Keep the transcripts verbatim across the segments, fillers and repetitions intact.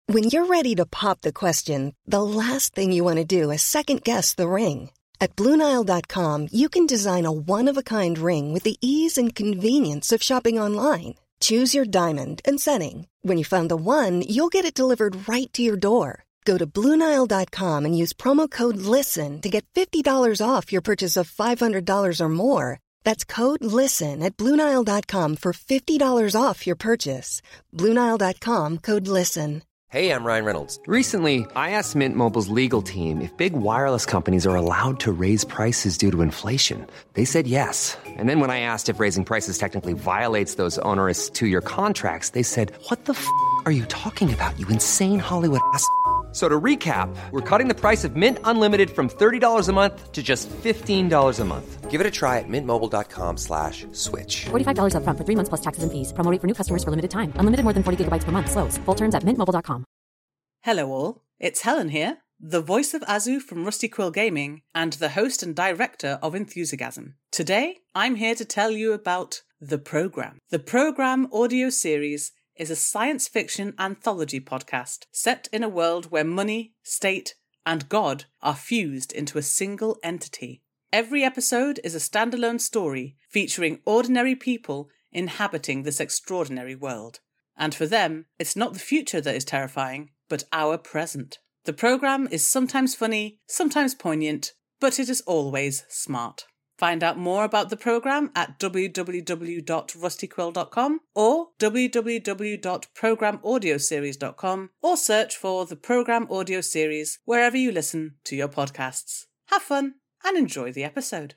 When you're ready to pop the question, the last thing you want to do is second-guess the ring. At Blue Nile dot com, you can design a one-of-a-kind ring with the ease and convenience of shopping online. Choose your diamond and setting. When you find the one, you'll get it delivered right to your door. Go to Blue Nile dot com and use promo code LISTEN to get fifty dollars off your purchase of five hundred dollars or more. That's code LISTEN at Blue Nile dot com for fifty dollars off your purchase. Blue Nile dot com, code LISTEN. Hey, I'm Ryan Reynolds. Recently, I asked Mint Mobile's legal team if big wireless companies are allowed to raise prices due to inflation. They said yes. And then when I asked if raising prices technically violates those onerous two-year contracts, they said, what the f*** are you talking about, you insane Hollywood ass f- So to recap, we're cutting the price of Mint Unlimited from thirty dollars a month to just fifteen dollars a month. Give it a try at mintmobile.com slash switch. forty-five dollars up front for three months plus taxes and fees. Promo rate for new customers for limited time. Unlimited more than forty gigabytes per month. Slows full terms at mint mobile dot com. Hello all, it's Helen here, the voice of Azu from Rusty Quill Gaming and the host and director of Enthusiasm. Today, I'm here to tell you about The Program. The Program audio series is a science fiction anthology podcast set in a world where money, state, and God are fused into a single entity. Every episode is a standalone story featuring ordinary people inhabiting this extraordinary world. And for them, it's not the future that is terrifying, but our present. The program is sometimes funny, sometimes poignant, but it is always smart. Find out more about the program at w w w dot rusty quill dot com or w w w dot program audio series dot com or search for the Program Audio Series wherever you listen to your podcasts. Have fun and enjoy the episode.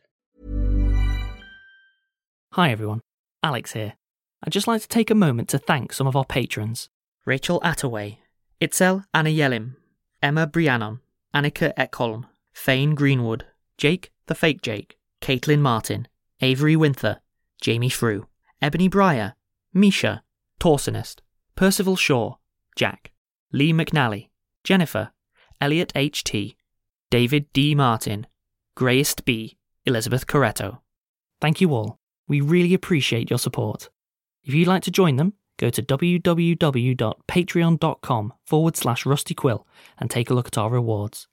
Hi everyone, Alex here. I'd just like to take a moment to thank some of our patrons. Rachel Attaway, Itzel Anayelim, Emma Brianon, Annika Ekholm, Fane Greenwood, Jake the Fake Jake, Caitlin Martin, Avery Winther, Jamie Frew, Ebony Breyer, Misha, Torsionist, Percival Shaw, Jack, Lee McNally, Jennifer, Elliot H T, David D. Martin, Grayest B, Elizabeth Coretto. Thank you all. We really appreciate your support. If you'd like to join them, go to w w w dot patreon dot com forward slash Rusty Quill and take a look at our rewards.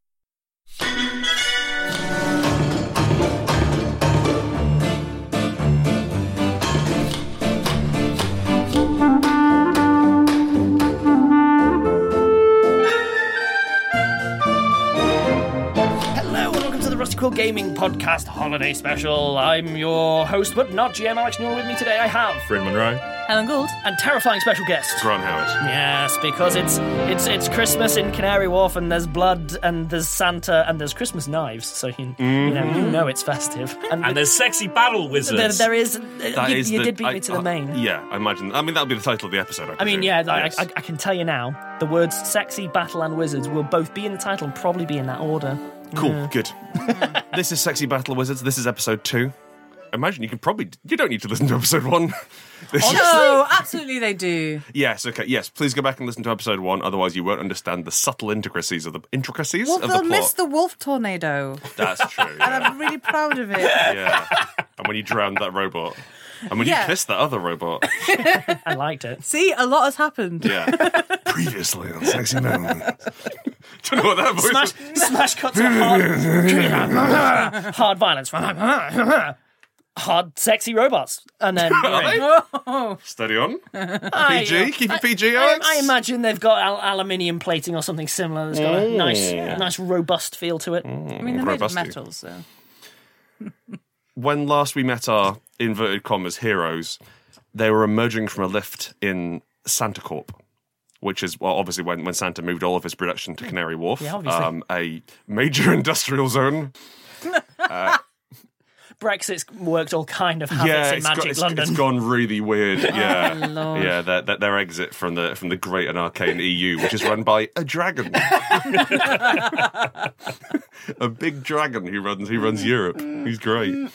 Rusty Quill Gaming Podcast Holiday Special. I'm your host, but not G M Alex Newell. With me today I have Bryn Monroe, Helen Gould, and terrifying special guest Grant Howard. Yes, because it's it's it's Christmas in Canary Wharf, and there's blood, and there's Santa, and there's Christmas knives. So you, mm-hmm. you know you know it's festive. And, and there's sexy battle wizards. There, there is. That you is you the, did beat I, me to the I, main. Yeah, I imagine. I mean, that'll be the title of the episode. I, I mean, yeah, yes. I, I, I can tell you now, the words "sexy battle" and "wizards" will both be in the title and probably be in that order. Cool, yeah. Good. This is Sexy Battle Wizards. This is episode two. Imagine you can probably... You don't need to listen to episode one. This oh, is, no, absolutely they do. Yes, okay, yes. Please go back and listen to episode one, otherwise you won't understand the subtle intricacies of the intricacies well, of the they'll plot. miss the wolf tornado. That's true, yeah. And I'm really proud of it. Yeah. And when you drowned that robot. And when yeah. you kissed that other robot. I liked it. See, a lot has happened. Yeah. Previously on Sexy Moments. Do you know what that voice Smash, is? smash cut to hard, hard violence. Hard, sexy robots. And then... Oh. Steady on. I, P G? uh, Keep it P G, I, Alex? I, I imagine they've got al- aluminium plating or something similar that's got a nice, nice robust feel to it. Mm, I mean, they're made of robust metal, so... When last we met our inverted commas heroes, they were emerging from a lift in Santa Corp, which is, well, obviously when, when Santa moved all of his production to Canary Wharf, yeah, obviously. um, a major industrial zone. uh, Brexit's worked all kind of habits yeah, in it's Magic got, it's, London. it's gone really weird. Yeah, oh, Lord. yeah. Their, their, their exit from the from the great and arcane E U, which is run by a dragon, a big dragon who runs who runs Europe. He's great.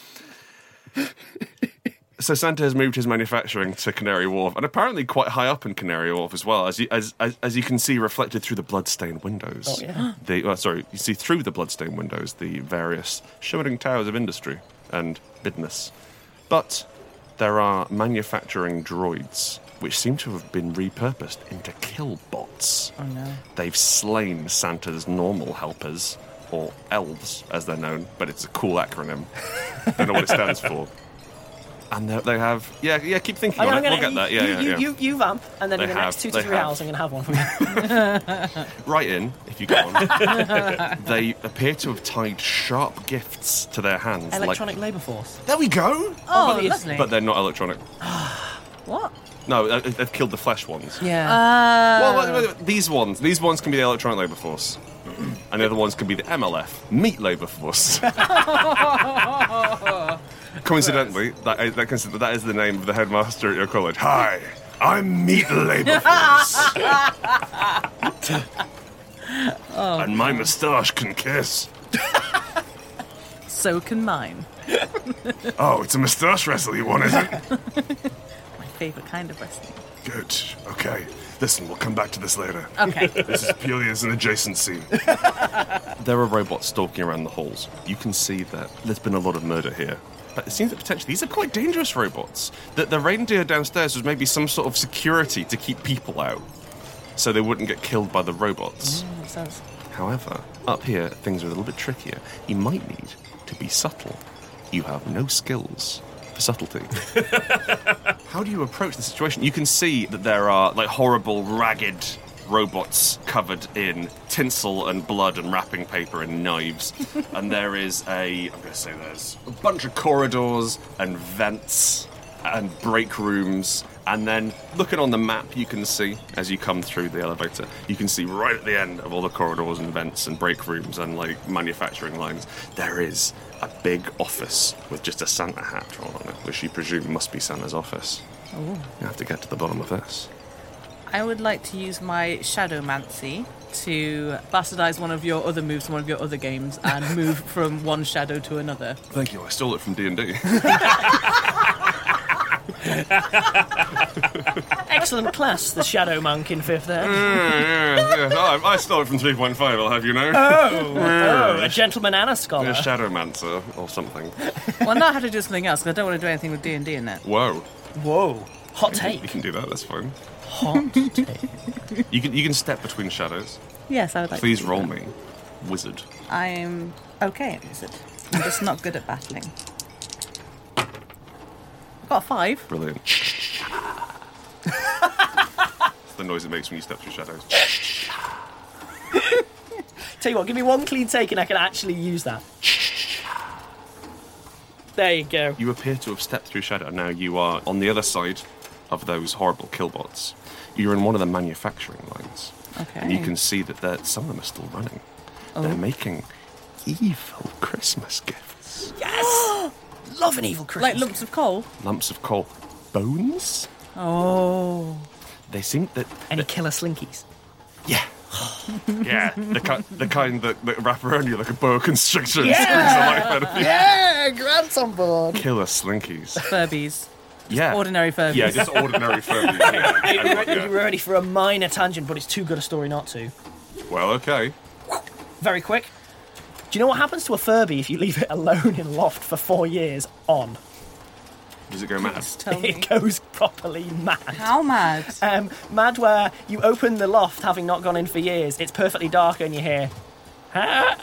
So Santa has moved his manufacturing to Canary Wharf, and apparently quite high up in Canary Wharf as well, as you, as, as, as you can see reflected through the bloodstained windows. Oh, yeah. The, oh, sorry, you see through the bloodstained windows the various shimmering towers of industry and business. But there are manufacturing droids which seem to have been repurposed into kill bots. Oh no. They've slain Santa's normal helpers, or elves as they're known, but it's a cool acronym. Don't know what it stands for. And they have, yeah, yeah. Keep thinking I'm on it. gonna, We'll get that. Yeah, you, yeah, you, yeah. You, you vamp, and then They in the have, next two to they three have. hours, I'm going to have one for you. Write in if you get on. They appear to have tied sharp gifts to their hands. Electronic like, labour force. there we go. Oh, Obvious. lovely. But they're not electronic. What? No, uh, they've killed the flesh ones. Yeah. Uh, Well, wait, wait, wait, these ones, these ones can be the electronic labour force, and the other ones can be the M L F, meat labour force. Coincidentally, that is, that, consider, that is the name of the headmaster at your college. Hi, I'm meat labour force, and my moustache can kiss. so can mine. Oh, it's a moustache wrestle you want, is it? My favourite kind of wrestling. Good. Okay. Listen, we'll come back to this later. Okay. This is purely as an adjacent scene. There are robots stalking around the halls. You can see that there's been a lot of murder here. But it seems that potentially these are quite dangerous robots. That the reindeer downstairs was maybe some sort of security to keep people out, so they wouldn't get killed by the robots. Mm, makes sense. However, up here, things are a little bit trickier. You might need to be subtle. You have no skills for subtlety. How do you approach the situation? You can see that there are like horrible, ragged robots covered in tinsel and blood and wrapping paper and knives. And there is a, I'm going to say there's a bunch of corridors and vents and break rooms. And then looking on the map, you can see, as you come through the elevator, you can see right at the end of all the corridors and vents and break rooms and like manufacturing lines, there is a big office with just a Santa hat drawn on it, which you presume must be Santa's office. Oh. You have to get to the bottom of this. I would like to use my Shadowmancy to bastardize one of your other moves from one of your other games and move from one shadow to another. Thank you, I stole it from D and D. Excellent class, the Shadow Monk in fifth there. yeah, yeah, yeah. I, I stole it from three point five, I'll have you know. Oh, oh, a gentleman and a scholar. A Shadowmancer or something. Well, now I have to do something else because I don't want to do anything with D and D in it. Whoa. Whoa. Hot You take. can do that, that's fine. Hot take. You can you can step between shadows. Yes, I would like Please to do roll that. me. Wizard. I'm okay at wizard. I'm just not good at battling. I've got a five. Brilliant. It's the noise it makes when you step through shadows. Tell you what, give me one clean take and I can actually use that. There you go. You appear to have stepped through shadow. Now you are on the other side of those horrible killbots. You're in one of the manufacturing lines. Okay. And you can see that they're- some of them are still running. They're Oh. making evil Christmas gifts. Yes! Love an evil Christmas. Like lumps of coal. Lumps of coal. Bones? Oh. They seem that... Any killer slinkies? Yeah. yeah. The, ki- the kind that, that wrap around you like a boa constrictor and Yeah. squeeze the life out of you. Yeah, Grant's on board. Killer slinkies. Furbies. Yeah. Ordinary Furbies. Yeah, just ordinary Furbies. Yeah. You And, were, yeah. you were ready for a minor tangent, but it's too good a story not to. Well, okay. Very quick. Do you know what happens to a Furby if you leave it alone in loft for four years on? Does it go mad? Just tell me. It goes properly mad. How mad? Um, mad where you open the loft having not gone in for years, it's perfectly dark and you hear... and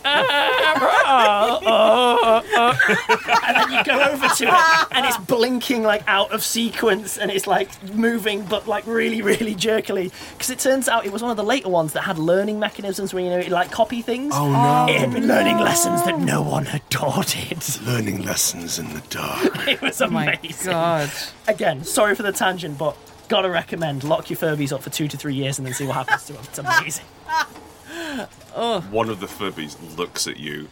then you go over to it and it's blinking like out of sequence and it's like moving but like really really jerkily because it turns out it was one of the later ones that had learning mechanisms where you know it like copy things. Oh, no. It had been learning lessons that no one had taught it. Learning lessons in the dark. It was Oh my amazing. god. Again, sorry for the tangent, but gotta recommend lock your Furbies up for two to three years and then see what happens to them. It's amazing. One of the Furbies looks at you.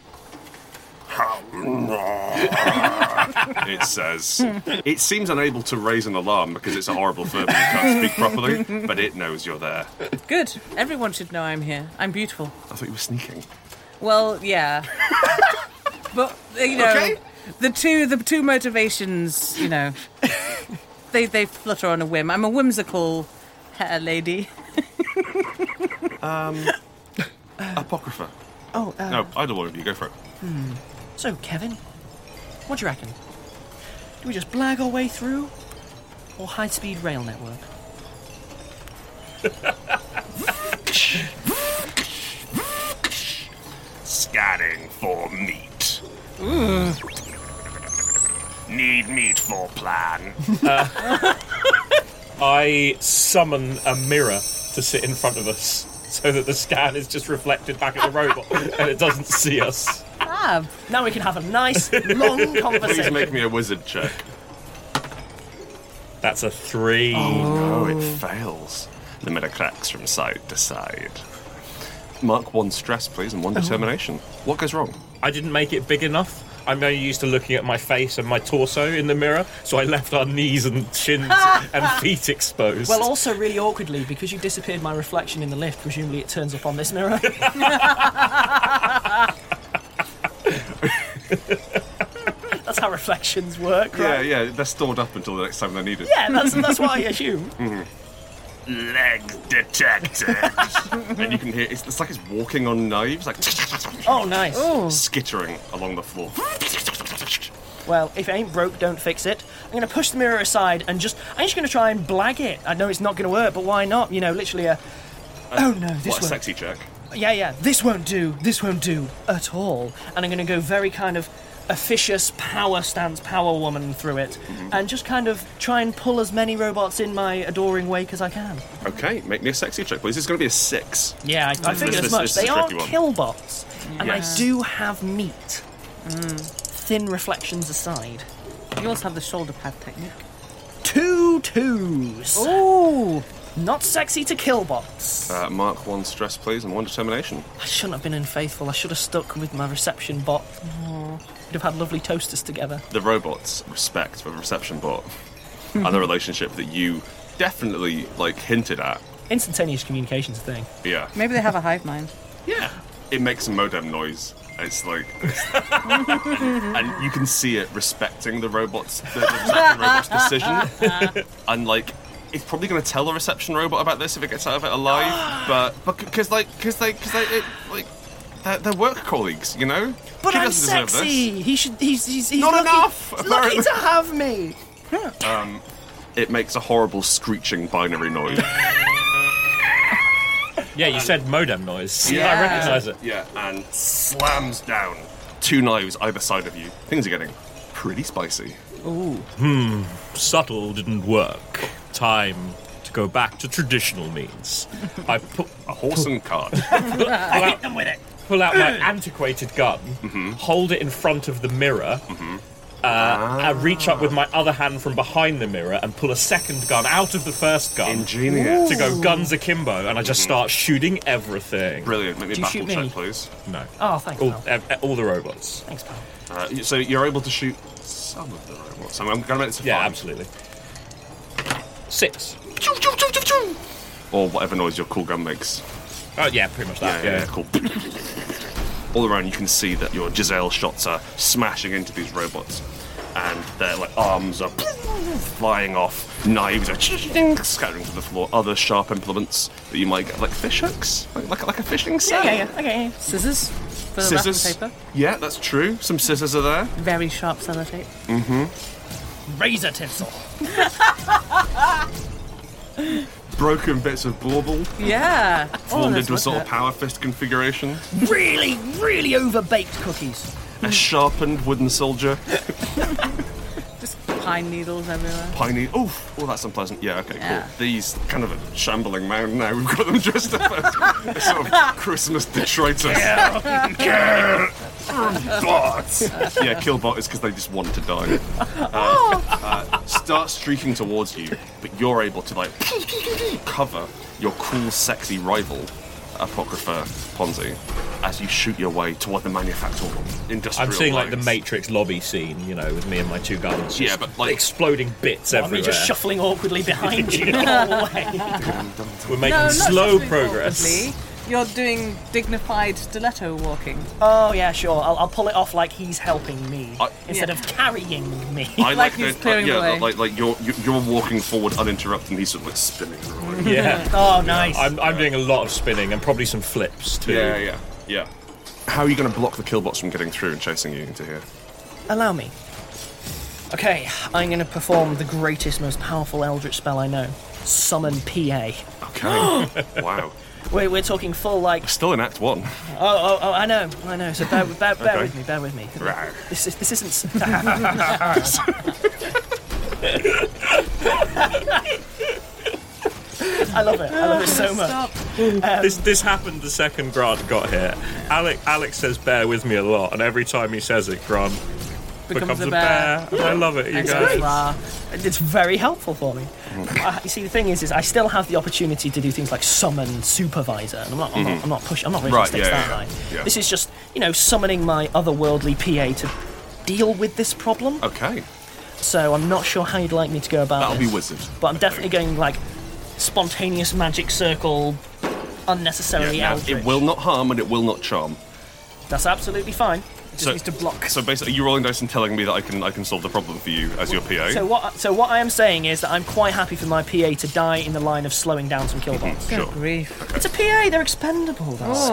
It says. It seems unable to raise an alarm because it's a horrible Furby and can't speak properly, but it knows you're there. Good. Everyone should know I'm here. I'm beautiful. I thought you were sneaking. Well, yeah. But, you know, Okay. the two the two motivations, you know, they, they flutter on a whim. I'm a whimsical hair lady. Apocrypha. Oh, uh, No, either one of you, go for it. so Kevin, what do you reckon? Do we just blag our way through? Or high-speed rail network? Scanning for meat. Ooh. Need meat for plan. Uh, I summon a mirror to sit in front of us so that the scan is just reflected back at the robot and it doesn't see us. Fab. Now we can have a nice, long conversation. Please make me a wizard check. That's a three. Oh, no, it fails. The mirror cracks from side to side. Mark one stress, please, and one determination. What goes wrong? I didn't make it big enough. I'm only used to looking at my face and my torso in the mirror, so I left our knees and shins and feet exposed. Well, also really awkwardly, because you disappeared my reflection in the lift, presumably it turns up on this mirror. That's how reflections work, right? Yeah, yeah, they're stored up until the next time they're needed. Yeah, that's, that's what I assume. Mm-hmm. Leg detected. And you can hear, it's, it's like it's walking on knives, like... Oh, nice. Ooh. Skittering along the floor. Well, if it ain't broke, don't fix it. I'm going to push the mirror aside and just... I'm just going to try and blag it. I know it's not going to work, but why not? You know, literally a... Uh, oh, no, this What, a won't... sexy check? Yeah, yeah, this won't do. This won't do at all. And I'm going to go very kind of officious power stance, power woman through it, mm-hmm. and just kind of try and pull as many robots in my adoring wake as I can. Okay, make me a sexy check, please. It's going to be a six. Yeah, I, I figured as much. They are killbots, and yes. I do have meat. Mm. Thin reflections aside. You also have the shoulder pad technique. Two twos. Ooh. Not sexy to killbots. Uh, mark one stress, please, and one determination. I shouldn't have been unfaithful. I should have stuck with my reception bot. Oh. We'd have had lovely toasters together. The robots respect for the reception bot and the relationship that you definitely, like, hinted at. Instantaneous communication's a thing. Yeah. Maybe they have a hive mind. Yeah. It makes a modem noise. It's like... It's and you can see it respecting the robots, the, the reception robot's decision. And, like... It's probably going to tell the reception robot about this if it gets out of it alive, but but because like because they because they it, like they're, they're work colleagues, you know. But he I'm doesn't deserve sexy. this. He should. He's he's, he's not lucky, enough. He's lucky to have me. Um, it makes a horrible screeching binary noise. Yeah, you said modem noise. Yeah. I recognise it. Yeah, and slams down. Two knives either side of you. Things are getting pretty spicy. Ooh. Hmm. Subtle didn't work. Time to go back to traditional means. I put a horse and cart. pull, out, hit them with it. Pull out my antiquated gun, mm-hmm. hold it in front of the mirror, mm-hmm. uh, ah. I reach up with my other hand from behind the mirror and pull a second gun out of the first gun. Ingenious. To go guns akimbo, and I just mm-hmm. start shooting everything. Brilliant. Make me a battle check, me? please. No. Oh, thanks, all, pal. uh, all the robots. Thanks, pal. Uh, so you're able to shoot some of the robots. I'm going to make this a Yeah, five. absolutely. Six. Or whatever noise your cool gun makes. Oh, yeah, pretty much that. Yeah, yeah, yeah. yeah, cool. All around you can see that your Giselle shots are smashing into these robots. And their like arms are flying off, knives are scattering to the floor, other sharp implements that you might get, like fish hooks, like like, like a fishing set. Yeah, yeah, okay. Yeah. Scissors for the scissors. wrapping paper. Yeah, that's true. Some scissors are there. Very sharp sellotape. Mm-hmm. Razor tinsel. Broken bits of bauble. Yeah. Formed oh, into a sort of power fist configuration. Really, really over-baked cookies. A sharpened wooden soldier. Just pine needles everywhere. Pine needles. Oof. Oh, that's unpleasant. Yeah, okay, yeah. cool. These kind of a shambling mound now. We've got them dressed up as a sort of Christmas detritus. Kill! Bots! Yeah, kill bot is because they just want to die. Uh, uh, start streaking towards you, but you're able to, like, cover your cool, sexy rival, Apocrypha Ponzi, as you shoot your way toward the manufacturing industrial I'm seeing lines. like the Matrix lobby scene, you know, with me and my two guns. Yeah, but like exploding bits well, everywhere. Me just shuffling awkwardly behind you the whole way. We're making no, slow progress. Awkwardly. You're doing dignified stiletto walking. Oh yeah, sure. I'll, I'll pull it off like he's helping me I, instead yeah. of carrying me. I like, like he's the, clearing uh, yeah, the way. like like you're you're walking forward uninterrupted, and he's sort of like spinning around. Yeah. Oh, nice. I'm I'm doing a lot of spinning and probably some flips too. Yeah, yeah, yeah. How are you going to block the killbots from getting through and chasing you into here? Allow me. Okay, I'm going to perform the greatest, most powerful Eldritch spell I know. Summon P A. Okay. Wow. We're, we're talking full, like... Still in Act One. Oh, oh, oh, I know, I know. So bear, bear, bear Okay. with me, bear with me. Right. This, is, this isn't... I love it. I love it so much. Um, This this happened the second Grant got here. Alex, Alex says bear with me a lot, and every time he says it, Grant becomes, Becomes a a bear. bear. I love it, you It's guys. rah. It's very helpful for me. Uh, you see, the thing is, is I still have the opportunity to do things like summon supervisor, and I'm not, I'm not, I'm not pushing, I'm not raising Right, stakes yeah, that yeah, high. yeah. This is just, you know, summoning my otherworldly P A to deal with this problem. Okay. So I'm not sure how you'd like me to go about That'll this. be wizard. But I'm definitely going like spontaneous magic circle, unnecessarily Yeah, now, eldritch. it will not harm and it will not charm. That's absolutely fine. Just needs to block. So basically, you're rolling dice and telling me that I can I can solve the problem for you as your P A. So what? So what I am saying is that I'm quite happy for my P A to die in the line of slowing down some killbots. Sure. Grief. It's a P A. They're expendable. That's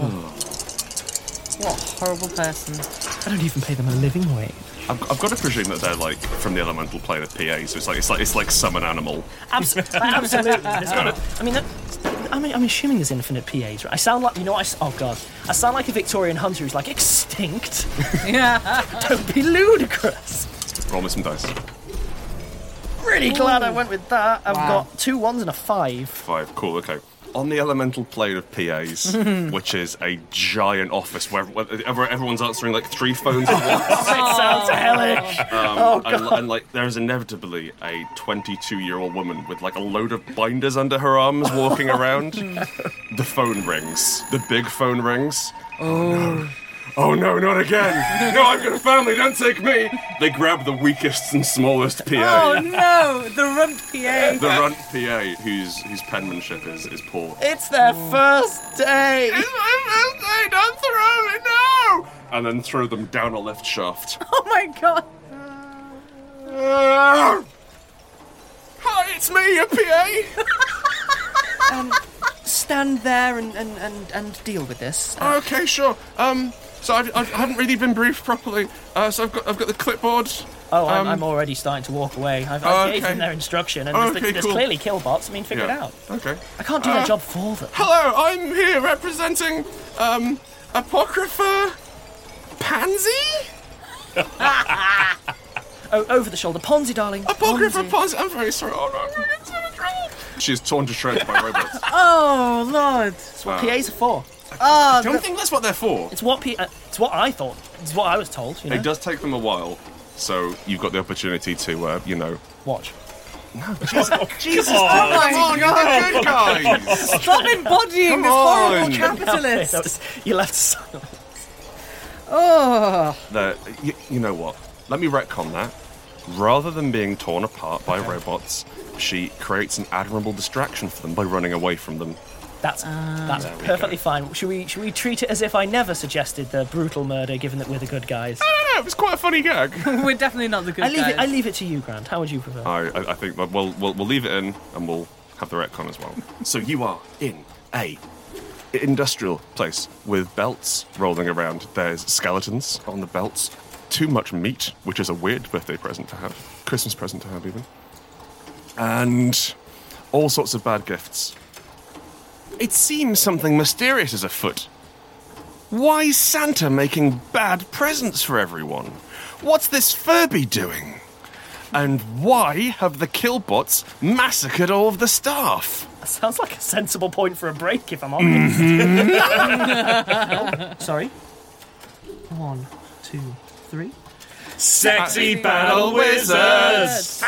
What a horrible person. I don't even pay them a living wage. I've, I've got to presume that they're like from the elemental plane of P A, so it's like it's like it's like summon animal. Abs- absolutely. There's gotta- I mean, that, I mean, I'm assuming there's infinite P As, right? I sound like, you know, what I, s- oh god, I sound like a Victorian hunter who's like extinct. Yeah. Don't be ludicrous. Roll me some dice. Really glad I went with that. I've Wow. got two ones and a five. Five. Cool. Okay. On the elemental plane of P As, which is a giant office where, where everyone's answering like three phones at once. It sounds hellish. Um, Oh, and, God. and like there is inevitably a twenty-two-year-old woman with like a load of binders under her arms walking around. The phone rings. The big phone rings. Oh no. Oh no, not again! No, I've got a family, don't take me! They grab the weakest and smallest P A. Oh no, the runt P A. The runt P A, whose whose penmanship is, is poor. It's their first day. It's my first day, don't throw me, no! And then throw them down a lift shaft. Oh my god. Ah! Hi, it's me, your P A! Um, stand there and, and, and, and deal with this. Oh, okay, sure. Um, so I've, I haven't really been briefed properly. Uh, so I've got I've got the clipboard. Oh, I'm, Um, I'm already starting to walk away. I've, Oh, I gave okay. them their instruction, and there's, Okay, there's cool. clearly killbots. I mean, figure it Yeah. out. Okay. I can't do Uh, their job for them. Hello, I'm here representing um Apocrypha Pansy. Oh, over the shoulder, Ponzi, darling. Apocrypha Ponzi. Pansy. I'm very sorry. Oh no, I'm getting so much trouble. She's torn to shreds by robots. Oh lord. That's what P As are for. Oh, I don't think that's what they're for. It's what P. Uh, it's what I thought. It's what I was told. You know. It does take them a while, so you've got the opportunity to, uh, you know. Watch. Jesus, oh my come on, God. you're the good guys. stop embodying Come this horrible on. capitalist. That was, you left silent. Oh. The, you, you know what? Let me retcon that. Rather than being torn apart by robots, she creates an admirable distraction for them by running away from them. That's that's There we perfectly go. fine. Should we should we treat it as if I never suggested the brutal murder, given that we're the good guys? I don't know, it was quite a funny gag. We're definitely not the good I leave guys. it. I leave it to you, Grant. How would you prefer? I, I, I think that we'll, we'll we'll leave it in and we'll have the retcon as well. So you are in a industrial place with belts rolling around. There's skeletons on the belts. Too much meat, which is a weird birthday present to have, Christmas present to have even, and all sorts of bad gifts. It seems something mysterious is afoot. Why is Santa making bad presents for everyone? What's this Furby doing? And why have the Killbots massacred all of the staff? That sounds like a sensible point for a break, if I'm honest. Oh, sorry. One, two, three. Sexy battle wizards!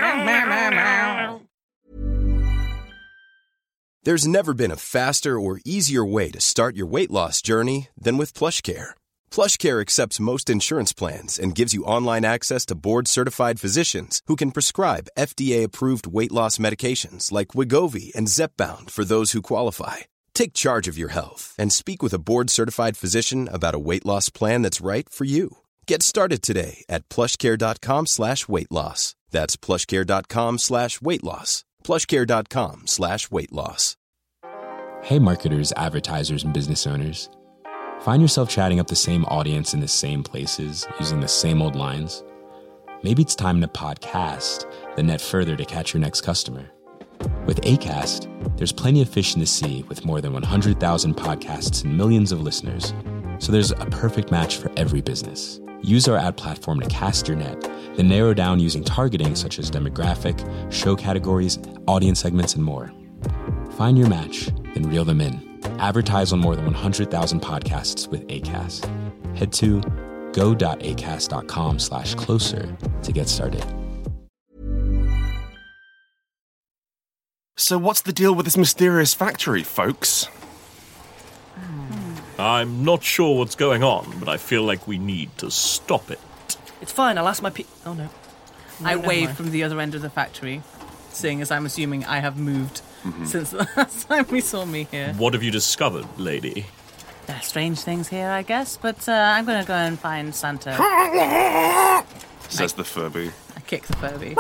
There's never been a faster or easier way to start your weight loss journey than with PlushCare. PlushCare accepts most insurance plans and gives you online access to board-certified physicians who can prescribe F D A-approved weight loss medications like Wegovy and Zepbound for those who qualify. Take charge of your health and speak with a board-certified physician about a weight loss plan that's right for you. Get started today at plushcare.com slash weight loss. That's plushcare.com slash weight loss. plushcare.com slash weight loss. Hey marketers, advertisers, and business owners. Find yourself chatting up the same audience in the same places, using the same old lines? Maybe it's time to podcast, then net further to catch your next customer. With Acast, there's plenty of fish in the sea with more than one hundred thousand podcasts and millions of listeners. So there's a perfect match for every business. Use our ad platform to cast your net, then narrow down using targeting such as demographic, show categories, audience segments, and more. Find your match, then reel them in. Advertise on more than one hundred thousand podcasts with Acast. Head to go.acast.com slash closer to get started. So what's the deal with this mysterious factory, folks? I'm not sure what's going on, but I feel like we need to stop it. It's fine, I'll ask my pe- Oh, no. no I never wave mind. from the other end of the factory, seeing as I'm assuming I have moved Mhm. since the last time we saw me here. What have you discovered, lady? There are strange things here, I guess, but uh, I'm going to go and find Santa. Says the Furby. I kick the Furby.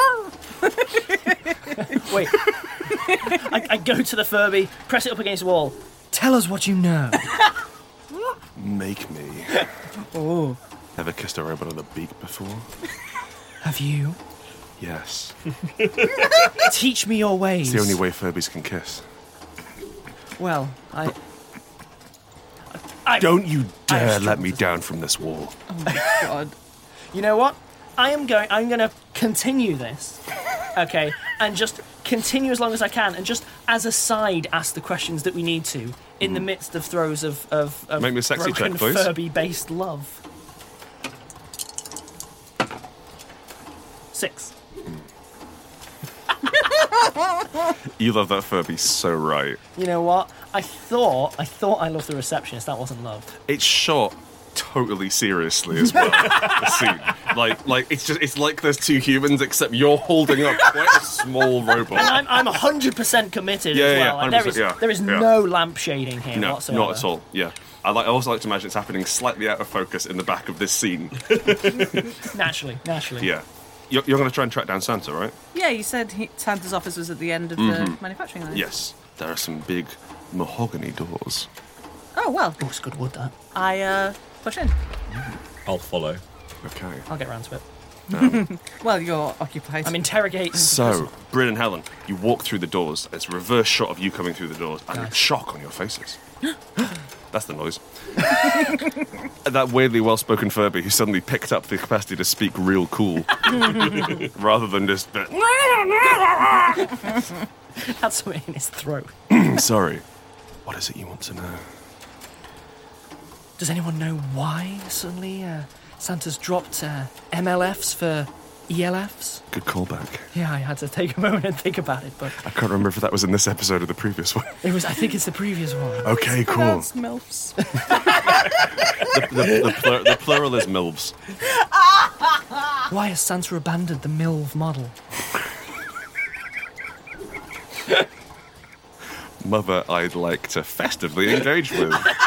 Wait. I, I go to the Furby, press it up against the wall. Tell us what you know. Make me. Oh. Ever kissed a robot on the beak before? Have you? Yes. Teach me your ways. It's the only way Furbies can kiss. Well, I... Don't you I dare have let me down from this wall. Oh my god. You know what? I am going... I'm going to continue this, okay, and just continue as long as I can, and just as a side ask the questions that we need to in the midst of throes of, of, of Make me a sexy broken check, please. Furby-based love. Six. You love that Furby so right. You know what? I thought I thought I loved the receptionist. That wasn't love. It's shot totally seriously as well. The scene, like, like it's just it's like there's two humans, except you're holding up quite a small robot. And I'm I'm one hundred percent committed Yeah, as yeah, well. And there is one hundred percent, yeah, there is yeah. no lamp shading here No, whatsoever. not at all. Yeah, I like. I also like to imagine it's happening slightly out of focus in the back of this scene. Naturally, naturally. Yeah, you're, you're going to try and track down Santa, right? Yeah, you said he, Santa's office was at the end of Mhm. the manufacturing line. Yes, there are some big mahogany doors. Oh, well. Oh, it's good wood, that. I, uh, push in. I'll follow. Okay. I'll get round to it. Um, Well, you're occupied. I'm interrogating. So, Bryn and Helen, you walk through the doors. It's a reverse shot of you coming through the doors, and Nice. shock on your faces. That's the noise. That weirdly well-spoken Furby who suddenly picked up the capacity to speak real cool, rather than just. Had something in his throat. Sorry. What is it you want to know? Does anyone know why suddenly uh, Santa's dropped uh, M L Fs for E L Fs? Good callback. Yeah, I had to take a moment and think about it, but I can't remember if that was in this episode or the previous one. it was. I think it's the previous one. Okay, cool. Pronounced MILFs. The, the, the, plur- the plural is MILFs. Why has Santa abandoned the MILF model? Mother I'd like to festively engage with.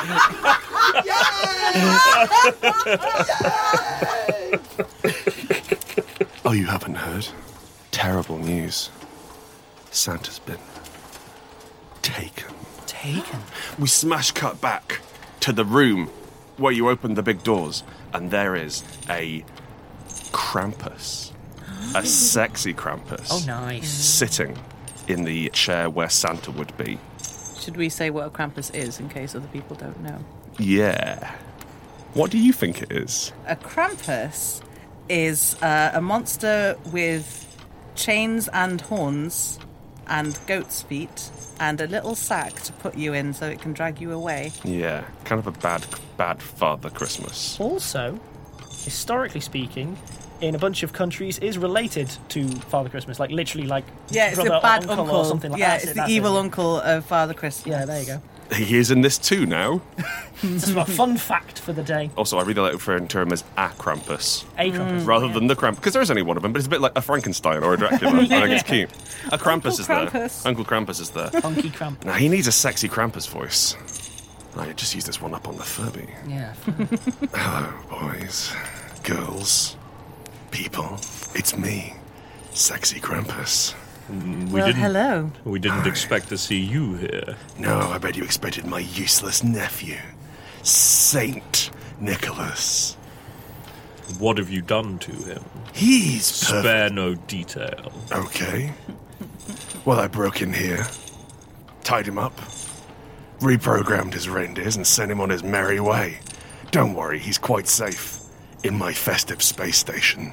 Oh, you haven't heard? Terrible news. Santa's been taken. Taken? We smash cut back to the room where you opened the big doors, and there is a Krampus. A sexy Krampus. Oh, nice. Sitting in the chair where Santa would be. Should we say what a Krampus is in case other people don't know? Yeah. What do you think it is? A Krampus is uh, a monster with chains and horns and goat's feet and a little sack to put you in so it can drag you away. Yeah, kind of a bad, bad Father Christmas. Also, historically speaking, in a bunch of countries, is related to Father Christmas. Like, literally, like, Yeah, it's brother a or bad uncle, uncle. or something like yeah, that. it's That's the it, evil that's it. uncle of Father Christmas. Yeah, there you go. He is in this too now. This is a fun fact for the day. Also, I really like referring to him as a Krampus. A Krampus. Rather than the Krampus, because there is only one of them, but it's a bit like a Frankenstein or a Dracula. I think it's cute. A Krampus Uncle is Krampus. there. Uncle Krampus is there. Funky Krampus. Now, he needs a sexy Krampus voice. I just use this one up on the Furby. Yeah. Hello, boys, girls, people. It's me, sexy Krampus. We Well, didn't, hello. We didn't expect to see you here. No, I bet you expected my useless nephew, Saint Nicholas. What have you done to him? He's perfect. Spare no detail. Okay. Well, I broke in here, tied him up, reprogrammed his reindeers, and sent him on his merry way. Don't worry, he's quite safe in my festive space station.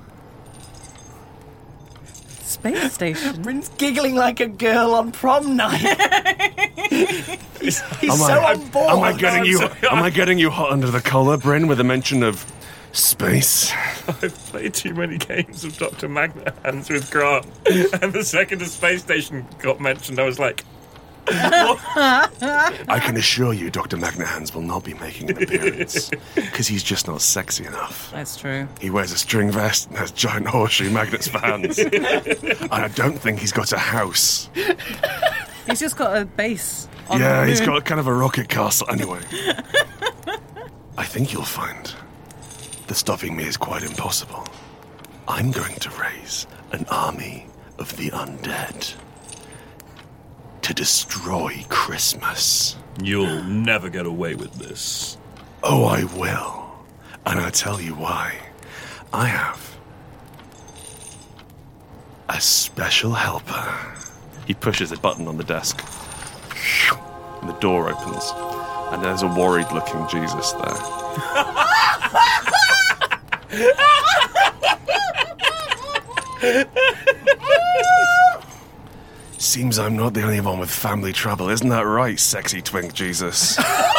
Space station? Bryn's giggling like a girl on prom night. he's he's am so I, on board. Am I getting you? Am I getting you hot under the collar, Bryn, with a mention of space? I've played too many games of Doctor Magnahands with Grant, and the second the space station got mentioned, I was like, I can assure you Doctor Magnahands will not be making an appearance, because he's just not sexy enough. That's true. He wears a string vest and has giant horseshoe magnets for hands. And I don't think he's got a house. He's just got a base on Yeah, the he's moon. got kind of a rocket castle. Anyway, I think you'll find that stopping me is quite impossible. I'm going to raise an army of the undead to destroy Christmas. You'll never get away with this. Oh, I will. And I'll tell you why. I have a special helper. He pushes a button on the desk, and the door opens, and there's a worried-looking Jesus there. Seems I'm not the only one with family trouble. Isn't that right, sexy twink Jesus?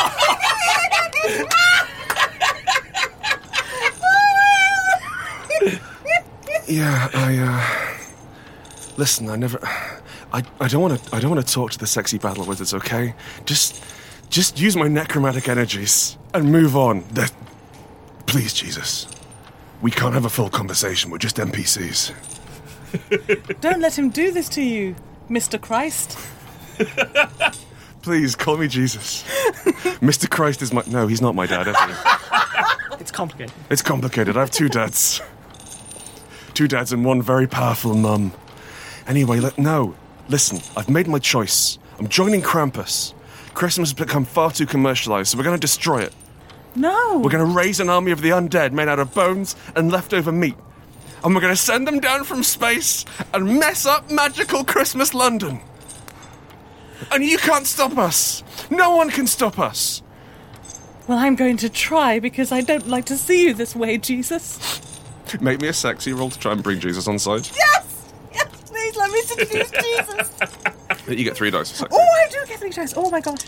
Yeah, I, uh... Listen, I never... I, I don't want to I don't want to talk to the sexy battle wizards, okay? Just... Just use my necromantic energies and move on. That, please, Jesus. We can't have a full conversation. We're just N P Cs. Don't let him do this to you, Mister Christ. Please, call me Jesus. Mister Christ is my... No, he's not my dad, is he? It's complicated. It's complicated. I have two dads. Two dads and one very powerful mum. Anyway, let, no. Listen, I've made my choice. I'm joining Krampus. Christmas has become far too commercialised, so we're going to destroy it. No. We're going to raise an army of the undead made out of bones and leftover meat. And we're going to send them down from space and mess up magical Christmas London. And you can't stop us. No one can stop us. Well, I'm going to try because I don't like to see you this way, Jesus. Make me a sexy roll to try and bring Jesus on side. Yes! Yes, please let me seduce Jesus. You get three dice for sexy. Oh, I do get three dice. Oh, my gosh.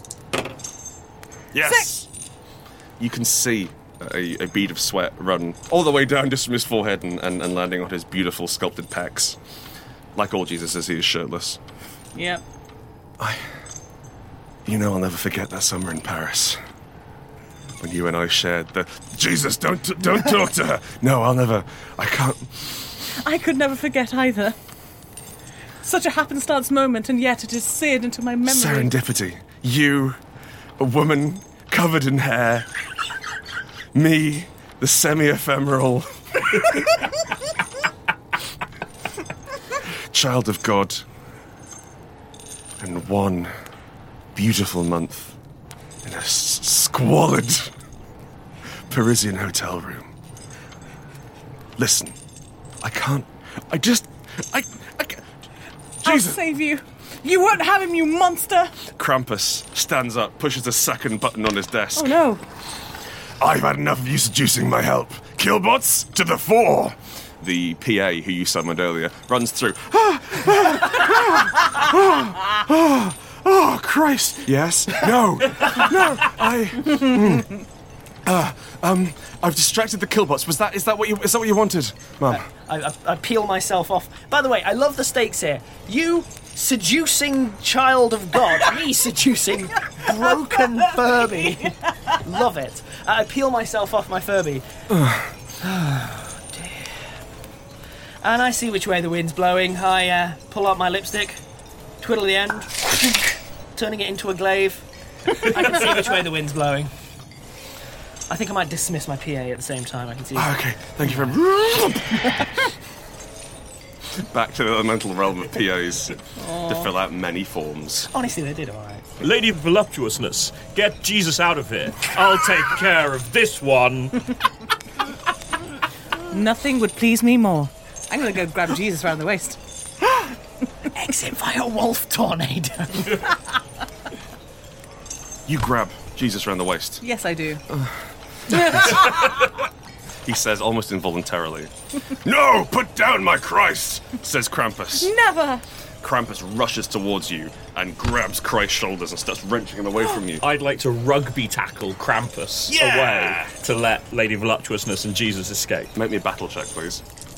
Yes. Six. You can see a, a bead of sweat run all the way down just from his forehead and, and, and landing on his beautiful sculpted pecs. Like all Jesuses, he is shirtless. Yep. I... You know, I'll never forget that summer in Paris. When you and I shared the... Jesus, don't t- don't talk to her. No, I'll never... I can't... I could never forget either. Such a happenstance moment, and yet it is seared into my memory. Serendipity. You, a woman covered in hair. Me, the semi-ephemeral... child of God. And one beautiful month in a s- squalid Parisian hotel room. Listen, I can't... I just... I... I can't, I'll Jesus! save you. You won't have him, you monster. Krampus stands up, pushes a second button on his desk. Oh, no. I've had enough of you seducing my help. Killbots, to the fore! The P A who you summoned earlier runs through. Oh, oh, Christ! Yes? No! No! I... Mm. Uh, um, I've distracted the Killbots. Was that... Is that what you... Is that what you wanted, Mum? I, I, I peel myself off. By the way, I love the stakes here. You seducing child of God. Me seducing broken Furby. Love it. Uh, I peel myself off my Furby. Oh, dear. And I see which way the wind's blowing. I uh, pull out my lipstick, twiddle the end, turning it into a glaive. I can see which way the wind's blowing. I think I might dismiss my P A at the same time. I can see. Oh, okay, thank you very much. Back to the elemental realm of P As to fill out many forms. Honestly, they did all right. Lady of Voluptuousness, get Jesus out of here. I'll take care of this one. Nothing would please me more. I'm going to go grab Jesus around the waist. Exit via wolf tornado. You grab Jesus around the waist. Yes, I do. He says almost involuntarily. No, put down my Christ, says Krampus. Never! Krampus rushes towards you and grabs Christ's shoulders and starts wrenching him away from you. I'd like to rugby tackle Krampus Yeah! away to let Lady Voluptuousness and Jesus escape. Make me a battle check, please.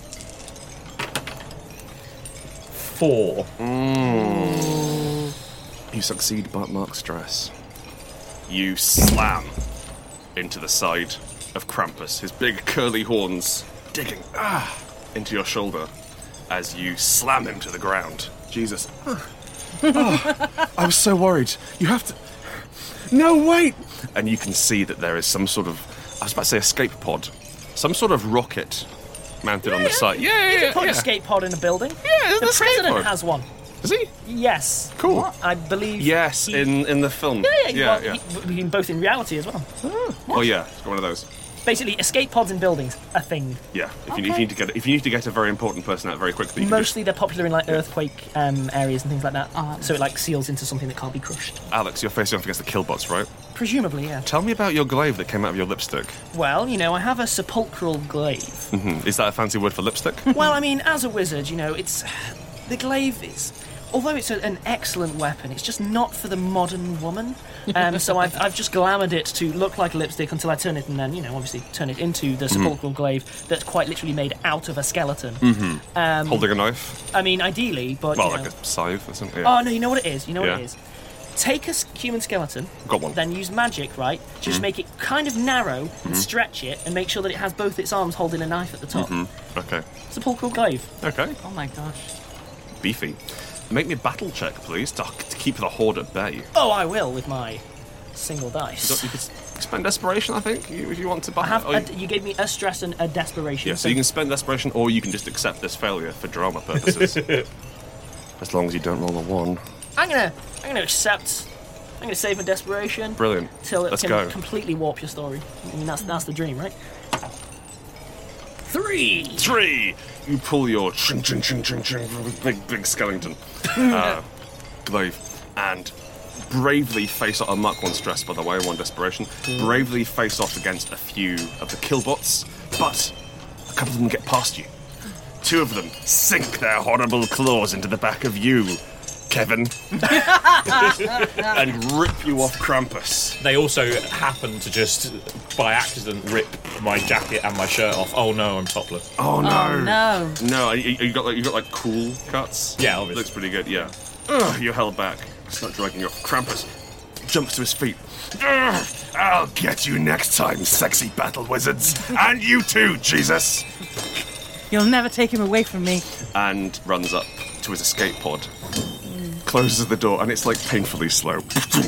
Four. Mm. You succeed, but mark stress. You slam into the side of Krampus, his big curly horns digging ah, into your shoulder as you slam him to the ground. Jesus. Oh, I was so worried. You have to... No, wait! And you can see that there is some sort of... I was about to say escape pod. Some sort of rocket mounted yeah, on the yeah. side. Yeah, yeah, You yeah. can put yeah. an escape pod in a building. Yeah, there's the an escape president pod. has one. Is he? Yes. Cool. What? I believe. Yes, he... in, in the film. Yeah, yeah, yeah. well, yeah. He, he, both in reality as well. Oh, oh yeah, it's got one of those. Basically, escape pods in buildings, a thing. Yeah, if, Okay. you, if you need to get if you need to get a very important person out very quickly, you can Mostly they're popular in like earthquake um, areas and things like that. Oh, so it like seals into something that can't be crushed. just... Alex, you're facing off against the Killbots, right? Presumably, yeah. Tell me about your glaive that came out of your lipstick. Well, you know, I have a sepulchral glaive. Mm-hmm. Is that a fancy word for lipstick? Well, I mean, as a wizard, you know, it's the glaive is. Although it's a, an excellent weapon, it's just not for the modern woman. Um, so I've, I've just glamoured it to look like a lipstick until I turn it, and then, you know, obviously turn it into the sepulchral mm. glaive that's quite literally made out of a skeleton. Mm-hmm. Um, Holding a knife? I mean, ideally, but. Well, you like know. a scythe or something. Yeah. Oh, no, you know what it is? You know yeah. what it is? Take a s- human skeleton. Got one. Then use magic, right? Just mm. make it kind of narrow and mm. stretch it and make sure that it has both its arms holding a knife at the top. Mm-hmm. Okay. Sepulchral glaive. Okay. Oh my gosh. Beefy. Make me a battle check, please, to, to keep the horde at bay. Oh, I will with my single dice. You, got, you could spend desperation, I think, you, if you want to battle. I have. oh, A, you gave me a stress and a desperation. Yeah, so you can spend desperation, or you can just accept this failure for drama purposes. As long as you don't roll a one. I'm gonna. I'm gonna accept. I'm gonna save my desperation. Brilliant. Till it Let's can go. completely warp your story. I mean, that's that's the dream, right? Three. Three. You pull your ching ching ching ching ching big big skeleton uh, glaive and bravely face off. I'll mark one stress, by the way, one desperation. Mm. Bravely face off against a few of the Killbots, but a couple of them get past you. Two of them sink their horrible claws into the back of you, Kevin, and rip you off Krampus. They also happen to just, by accident, rip my jacket and my shirt off. Oh no, I'm topless. Oh no! Oh no! No, you, you got like you got like cool cuts. Yeah, obviously. Looks pretty good. Yeah. Ugh, you're held back. Start dragging you off. Krampus jumps to his feet. Ugh, I'll get you next time, sexy battle wizards, and you too, Jesus. You'll never take him away from me. And runs up to his escape pod. Closes the door, and it's like painfully slow.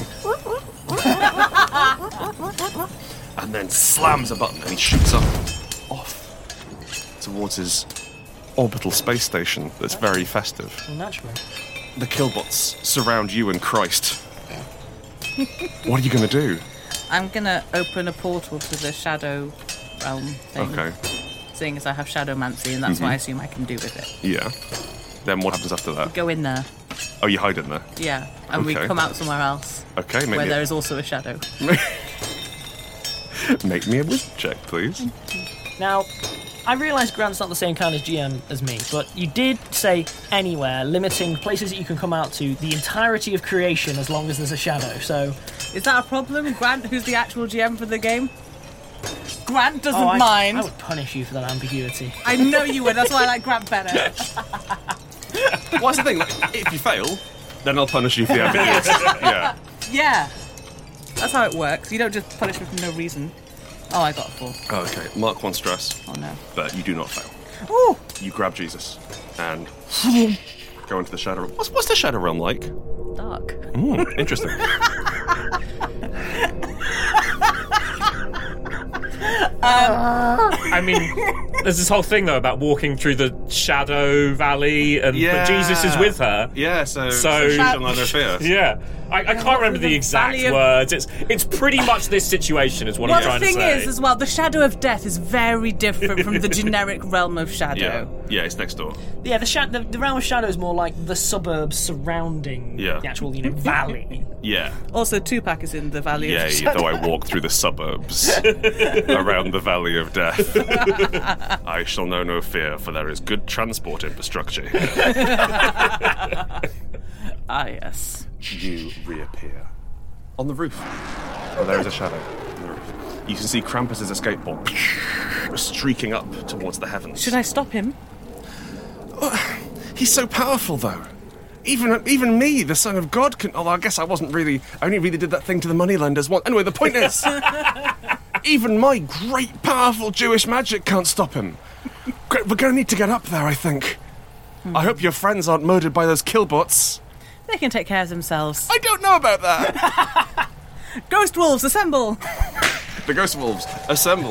And then slams a button, and he shoots up off towards his orbital space station that's very festive. Well, naturally. The Killbots surround you and Christ. What are you going to do? I'm gonna open a portal to the shadow realm thing. Okay. Seeing as I have shadowmancy, and that's Mm-hmm. what I assume I can do with it. Yeah. Then what happens after that? Go in there. Oh, you hide in there? Yeah, and we Okay. come out somewhere else. Okay, make where me there a, is also a shadow. make me a wisdom check, please. Now, I realise Grant's not the same kind of G M as me, but you did say anywhere, limiting places that you can come out to the entirety of creation as long as there's a shadow, so... Is that a problem? Grant, who's the actual G M for the game? Grant doesn't oh, I, mind. I would punish you for that ambiguity. I know you would, that's why I like Grant better. What's the thing? Like, if you fail, then I'll punish you for the ambiguity. Yeah. Yeah. That's how it works. You don't just punish me for no reason. Oh, I got a four. Oh, okay, mark one stress. Oh no. But you do not fail. Ooh! You grab Jesus and go into the shadow realm. What's, what's the shadow realm like? Dark. Mm, interesting. Um, I mean, there's this whole thing though about walking through the shadow valley, and Yeah. but Jesus is with her. Yeah, so, So- so she shall neither fear. Yeah. I, I can't remember the exact Valley of- words. It's it's pretty much this situation is what Well, I'm trying the to thing say. is, as well, the Shadow of Death is very different from the generic realm of Shadow. Yeah, yeah, it's next door. Yeah, the, sha- the the realm of shadow is more like the suburbs surrounding Yeah. the actual, you know, valley. Yeah. Also, Tupac is in the Valley Yeah, of you- Shadow. though I walk through the suburbs around the Valley of Death, I shall know no fear, for there is good transport infrastructure here. Ah, yes. You reappear on the roof. Oh, there is a shadow on the roof. You can see Krampus's escape pod streaking up towards the heavens. Should I stop him? He's so powerful, though. Even even me, the son of God, can... Although I guess I wasn't really... I only really did that thing to the moneylenders once. Anyway, the point is... even my great, powerful Jewish magic can't stop him. We're going to need to get up there, I think. I hope your friends aren't murdered by those killbots. They can take care of themselves. I don't know about that. Ghost wolves, assemble! The Ghost Wolves, assemble.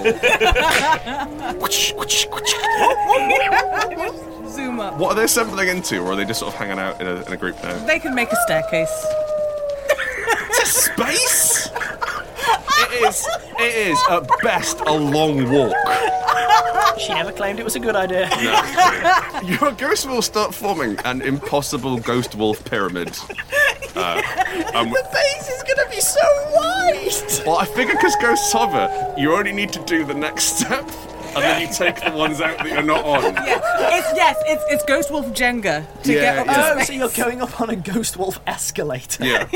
Zoom up. What are they assembling into, or are they just sort of hanging out in a, in a group now? They can make a staircase. To space? It is, it is, at best, a long walk. She never claimed it was a good idea. No. Your ghost will start forming an impossible ghost wolf pyramid. Uh, um, The base is going to be so wide! well, I figure because ghosts hover, you only need to do the next step, and then you take the ones out that you're not on. Yeah, it's, yes, it's, it's Ghost Wolf Jenga to Yeah, get up yeah. to Oh, space. so you're going up on a ghost wolf escalator. Yeah.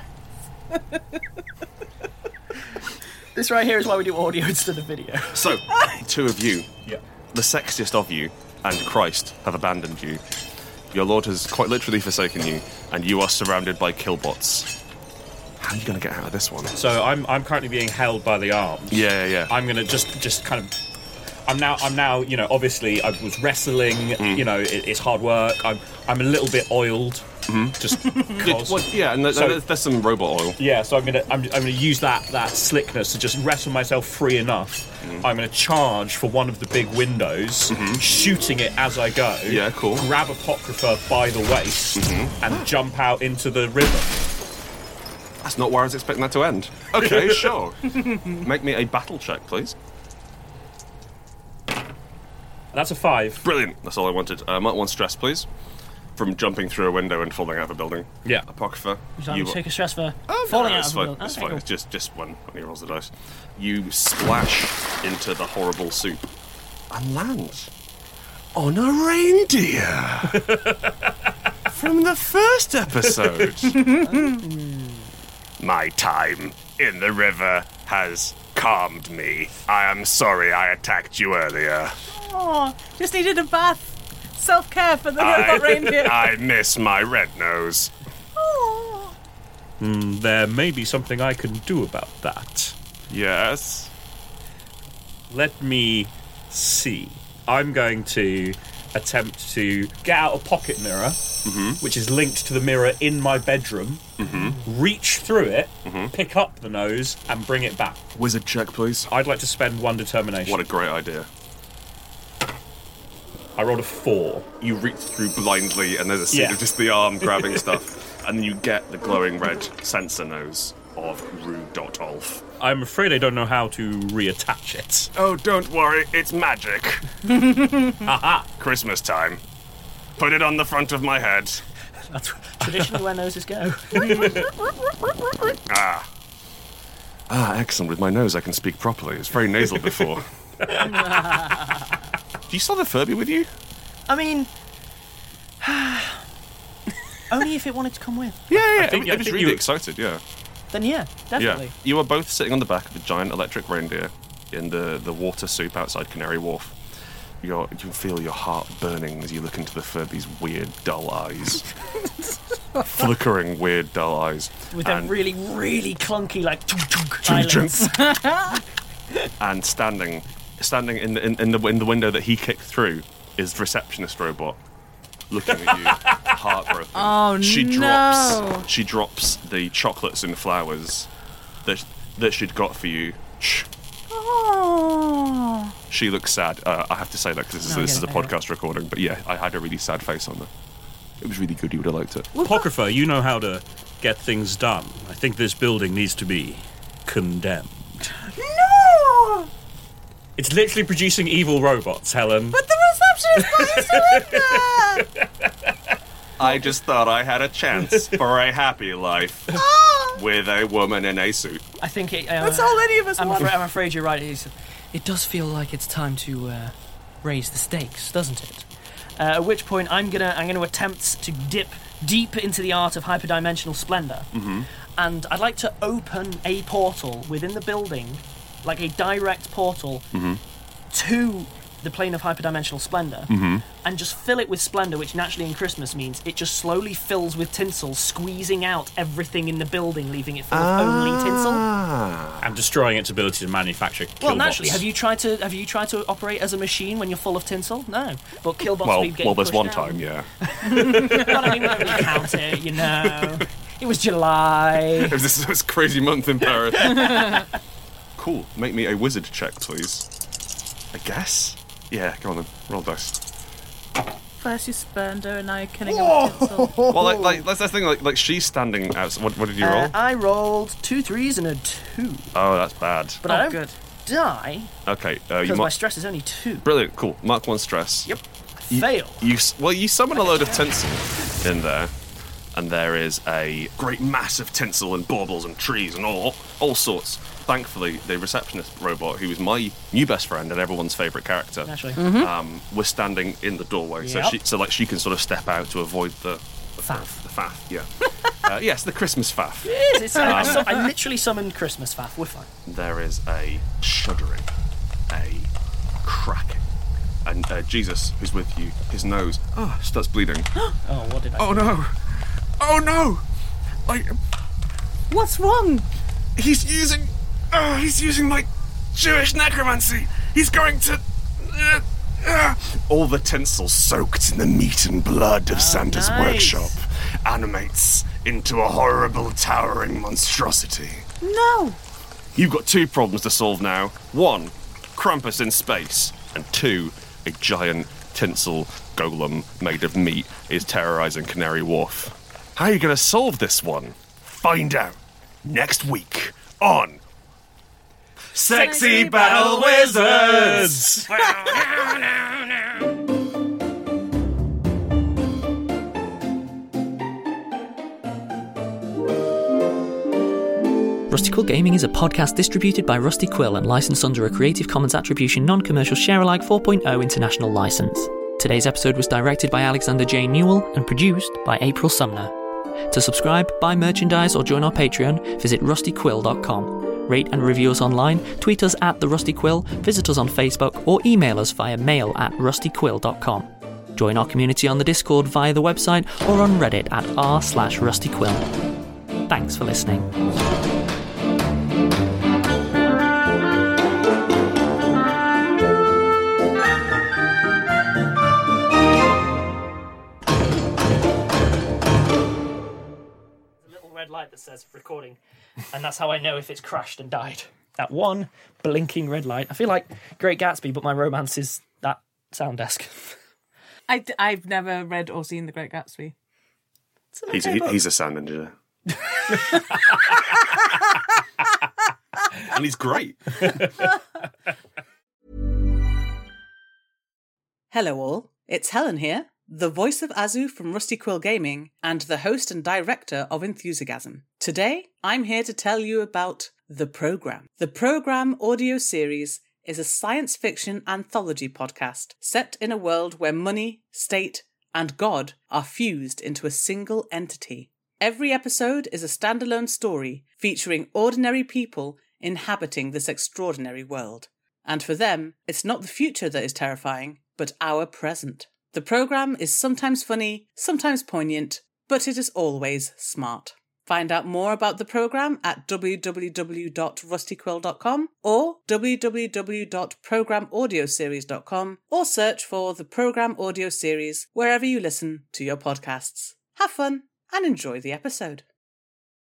This right here is why we do audio instead of video. So, two of you, Yeah. the sexiest of you, and Christ have abandoned you. Your Lord has quite literally forsaken you, and you are surrounded by killbots. How are you going to get out of this one? So I'm I'm currently being held by the arms. Yeah, yeah, yeah. I'm gonna just just kind of. I'm now. I'm now. You know. Obviously, I was wrestling. Mm. You know, it, it's hard work. I'm. I'm a little bit oiled. Mm-hmm. Just Good. cause. Well, yeah, and there's, So- there's, there's some robot oil. Yeah. So I'm gonna. I'm, I'm gonna use that that slickness to just wrestle myself free enough. Mm. I'm gonna charge for one of the big windows, shooting it as I go. Mm-hmm. Yeah, cool. Grab Apocrypha by the waist Mm-hmm. and jump out into the river. That's not where I was expecting that to end. Okay, sure. Make me a battle check, please. That's a five. Brilliant. That's all I wanted. Uh, might one stress, please. From jumping through a window and falling out of a building. Yeah. Apocrypha. Would you like me to take a stress for Oh, falling no, out it's of fine. a building? It's Okay, fine. cool. It's just just when when he rolls the dice, you splash into the horrible soup and land on a reindeer from the first episode. My time in the river has calmed me. I am sorry I attacked you earlier. Oh, just needed a bath. Self-care for the robot reindeer. I miss my red nose. Oh. Hmm, there may be something I can do about that. Yes. Let me see. I'm going to attempt to get out a pocket mirror, which is linked to the mirror in my bedroom, reach through it, pick up the nose, and bring it back. Wizard check, please. I'd like to spend one determination. What a great idea. I rolled a four. You reach through blindly, and there's a scene Yeah. of just the arm grabbing stuff, and then you get the glowing red sensor nose of Rue.Olf. I'm afraid I don't know how to reattach it. Oh, don't worry, it's magic. Haha! Christmas time. Put it on the front of my head. That's traditionally where noses go. Ah. Ah, excellent. With my nose, I can speak properly. It's very nasal before. Do you still have Furby with you? I mean, only if it wanted to come with. Yeah, yeah. I think- it, I it was think really you- excited, yeah. Then yeah, definitely. Yeah. You are both sitting on the back of the giant electric reindeer in the, the water soup outside Canary Wharf. You're, you can feel your heart burning as you look into the Furby's weird, dull eyes. Flickering, weird, dull eyes. With and, a really, really clunky, like, tunk, tunk Chunk, eyelids. and standing standing in the, in, in, the, in the window that he kicked through is the receptionist robot. Looking at you, heartbroken. Oh, she no. drops. She drops the chocolates and flowers that that she'd got for you. Shh. Oh. She looks sad. Uh, I have to say that because this, is, No, I this get is a it, I get podcast recording. But yeah, I had a really sad face on there. It was really good. You would have liked it. Apocrypha, you know how to get things done. I think this building needs to be condemned. No! It's literally producing evil robots, Helen. But the receptionist bought a cylinder! I just thought I had a chance for a happy life Oh! with a woman in a suit. I think it, uh, That's all any of us I'm, want. afraid, I'm afraid you're right. It's, it does feel like it's time to uh, raise the stakes, doesn't it? Uh, at which point, I'm gonna I'm gonna attempt to dip deep into the art of hyperdimensional splendor, Mm-hmm. and I'd like to open a portal within the building, like a direct portal Mm-hmm. to the plane of hyperdimensional splendor, Mm-hmm. and just fill it with splendor, which naturally in Christmas means it just slowly fills with tinsel, squeezing out everything in the building, leaving it full of only tinsel. And destroying its ability to manufacture killbots. Well, naturally, have you tried to have you tried to operate as a machine when you're full of tinsel? No, but killbots Well, keep getting well, there's pushed one out. time, yeah. But I mean, we don't really count it, you know. It was July. It was this, this crazy month in Paris. Cool. Make me a wizard check, please. I guess? Yeah, go on then. Roll dice. First you spurned her and now you're killing her with tinsel. Well, like, like that's the thing. Like, like she's standing out. What, what did you roll? Uh, I rolled two threes and a two, Oh, that's bad. but Oh, I don't good. die Okay, uh, you because my mark. stress is only two. Brilliant. Cool. Mark one stress. Yep. You, Fail. You s- well, you summon a load of tinsel in there, and there is a great mass of tinsel and baubles and trees and all all sorts. Thankfully, the receptionist robot, who is my new best friend and everyone's favourite character, Naturally. um, was standing in the doorway, so Yep. she so like she can sort of step out to avoid the, the Faff. The faff, yeah. uh, yes, the Christmas faff. It is. It's, I, I, su- I literally summoned Christmas faff. We're fine. There is a shuddering, a cracking, and uh, Jesus, who's with you, his nose oh, starts bleeding. Oh, what did I? Oh no! Oh no! I, What's wrong? he's using, uh, he's using like Jewish necromancy. He's going to. Uh, uh. All the tinsel soaked in the meat and blood of Santa's nice. workshop animates into a horrible, towering monstrosity. No. You've got two problems to solve now. One, Krampus in space. And two, a giant tinsel golem made of meat is terrorizing Canary Wharf. How are you going to solve this one? Find out next week on Sexy Battle Wizards! Rusty Quill Gaming is a podcast distributed by Rusty Quill and licensed under a Creative Commons Attribution Non-Commercial Share-alike four point oh international license. Today's episode was directed by Alexander J. Newell and produced by April Sumner. To subscribe, buy merchandise or join our Patreon, visit rusty quill dot com. Rate and review us online, tweet us at The Rusty Quill, visit us on Facebook or email us via mail at rusty quill dot com. Join our community on the Discord via the website or on Reddit at r slash rustyquill. Thanks for listening. Red light that says recording, and that's how I know if it's crashed and died. That one blinking red light. I feel like Great Gatsby, but my romance is that sound desk. I d- I've never read or seen The Great Gatsby. It's an He's, okay he, book. he's a sound engineer. And he's great. Hello all, it's Helen here, the voice of Azu from Rusty Quill Gaming and the host and director of Enthusiasm. Today, I'm here to tell you about The Program. The Program audio series is a science fiction anthology podcast set in a world where money, state, and God are fused into a single entity. Every episode is a standalone story featuring ordinary people inhabiting this extraordinary world. And for them, it's not the future that is terrifying, but our present. The program is sometimes funny, sometimes poignant, but it is always smart. Find out more about the program at w w w dot rusty quill dot com or w w w dot program audio series dot com or search for the Program Audio Series wherever you listen to your podcasts. Have fun and enjoy the episode.